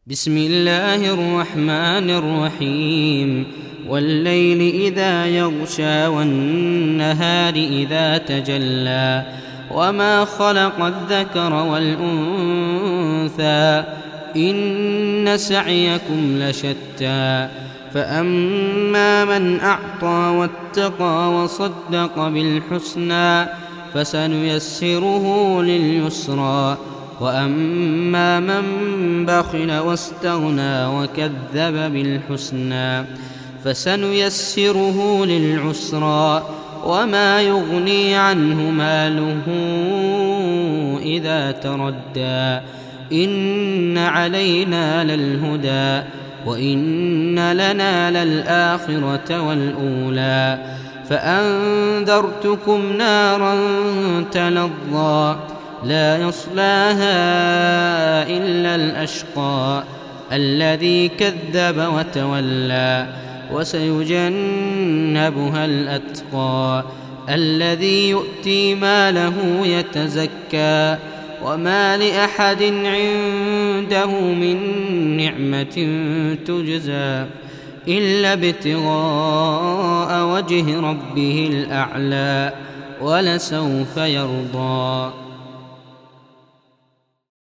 بسم الله الرحمن الرحيم والليل إذا يغشى والنهار إذا تجلى وما خلق الذكر والأنثى إن سعيكم لشتى فأما من أعطى واتقى وصدق بالحسنى فسنيسره لليسرى وأما من بخل واستغنى وكذب بالحسنى فسنيسره للعسرى وما يغني عنه ماله إذا تردى إن علينا للهدى وإن لنا للآخرة والأولى فأنذرتكم نارا تلظى لا يصلاها إلا الأشقى الذي كذب وتولى وسيجنبها الأتقى الذي يؤتي ماله يتزكى وما لأحد عنده من نعمة تجزى إلا ابتغاء وجه ربه الأعلى ولسوف يرضى.